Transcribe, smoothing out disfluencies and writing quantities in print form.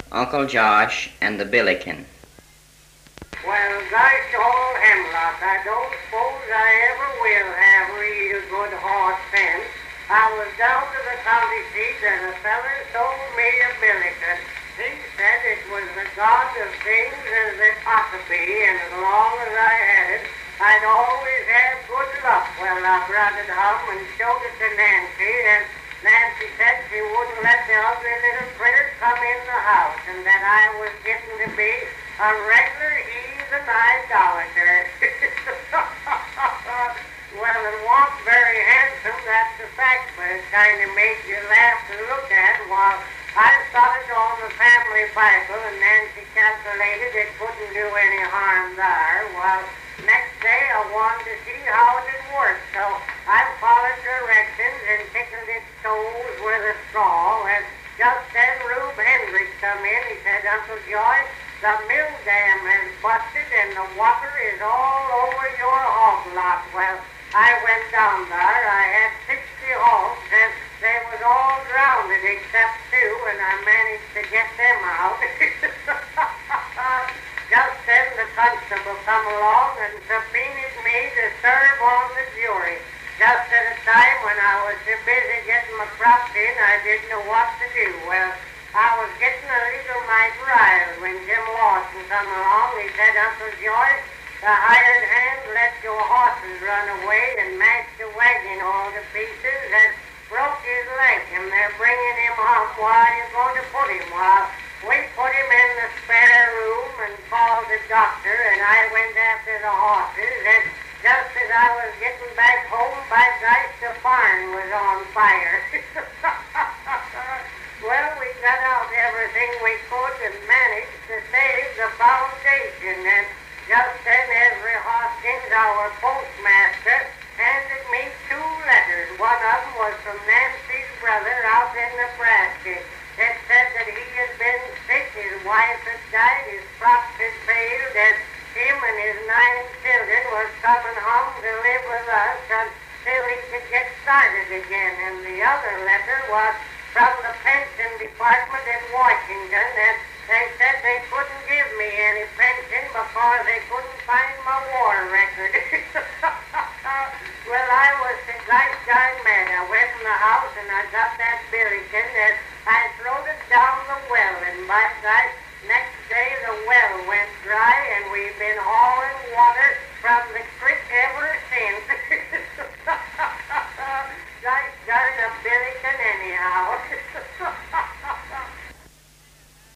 Uncle Josh and the Billiken. Well, gosh, old Hemlock, I don't suppose I ever will have real good horse sense. I was down to the county seat and a feller sold me a Billiken. He said it was the god of things as they ought to be, and as long as I had it, I'd always have good luck. Well, I brought it home and showed it to Nancy, and Nancy said she wouldn't let the ugly little critter come in the house, and that I was getting to be a regular heathen idolater. Well, it wasn't very handsome, that's the fact, but it kind of made you laugh to look at while I saw it on the family Bible, and Nancy calculated it couldn't do any harm there. Well, next day I wanted to see how it would work, so I followed directions and tickled its toes with a straw, and just then Rube Hendricks come in. He said, Uncle Joyce, the mill dam has busted and the water is all over your hog lot. Well, I went down there. I had 60 hogs, and they was all drowned except 2, and I managed to get them out. Just then the constable come along and subpoenaed me to serve on the jury. Just at a time when I was too busy getting my crops in, I didn't know what to do. Well, I was getting a little mite riled when Jim Lawson come along. He said, Uncle Joyce, the hired hand let your horses run away and mashed the wagon all to pieces and broke his leg, and they're bringing him home. Why are you going to put him? Well, we put him in the spare room and called the doctor, and I went after the horses, and just as I was getting back home, by gosh, the barn was on fire. Well, we got out everything we could and managed to save the foundation, and just then Ezra Hoskins, our postmaster, handed me 2 letters. One of them was from Nancy's brother out in Nebraska. It said that he had been sick, his wife had died, his crops had failed, and him and his 9 children was coming home to live with us until he could get started again. And the other letter was from the pension department in Washington, and they said they couldn't give me any pension because they couldn't find my war record. Well, I was gosh darn mad. I went in the house and I got that Billiken and I throwed it down the well, and by gosh, next day the well went dry and we've been hauling water from the